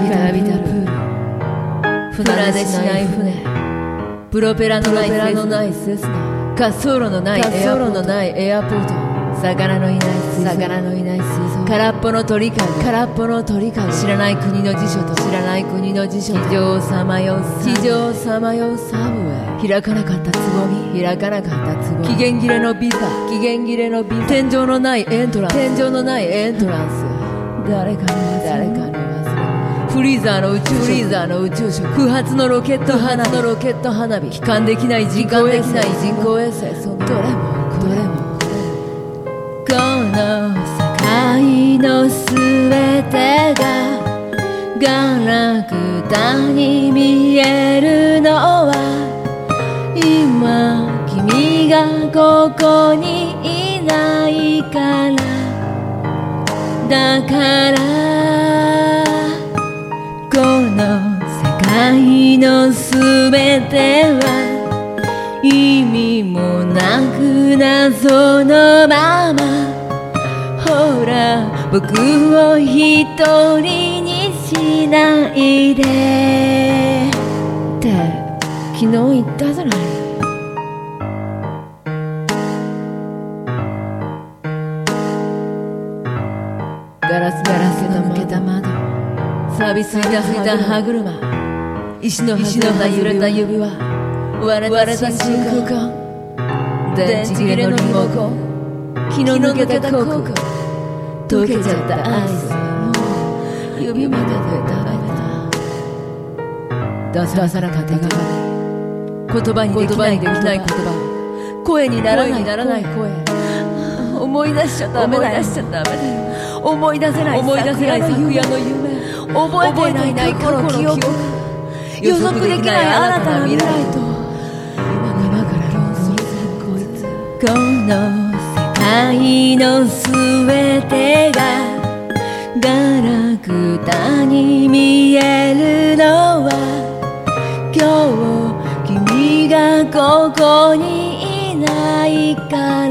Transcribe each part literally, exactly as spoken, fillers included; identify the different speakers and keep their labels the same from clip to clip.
Speaker 1: びたびたプール、船出しない船、プロペラのないセスナ、滑走路のないエアポート、魚のいない魚のいない水槽、空っぽの鳥かご、空っぽの鳥かご、知らない国の辞書と知らない国の辞書、地上をさまよう地上をさまようサブウェイ、開かなかったつぼみ、開かなかったつぼみ、期限切れのビザ、期限切れのビザ、天井のないエントランス、天井のないエントランス、誰かに誰かにフリーザーの宇宙フリーザーの宇宙食、不発のロケット花火のロケット花火、帰還できない人工衛星、人工衛星、そのどれもどれもこの世界のすべてがガラクタに見えるのは今君がここにいないからだから、この世界のすべては意味もなく謎のまま、ほら僕を一人にしないでって昨日言ったじゃない。ガラスガラスの抜けた窓、錆びついた歯車、石の石の揺れた指輪、割れた真空管、電池切れのリモコン、気の抜けたコーク、溶けちゃったアイス、もう指まででダメだ、出さなかった手紙、言葉にできないできない言葉、声にならないならない声、思い出しちゃダメだよ、思い出せない思い出せない昨夜の夢、覚えていない過去の記憶、予測できない新たな未来と今から論争するこいつ、この世界のすべてがガラクタに見えるのは今日君がここにいないから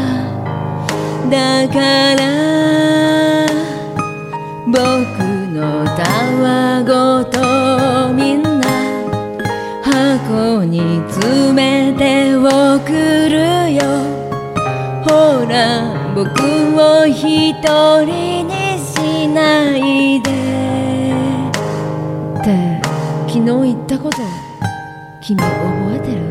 Speaker 1: だから、僕のたわごとみんな箱に詰めて送るよ、ほら僕を一人にしないでって昨日言ったこと君覚えてる？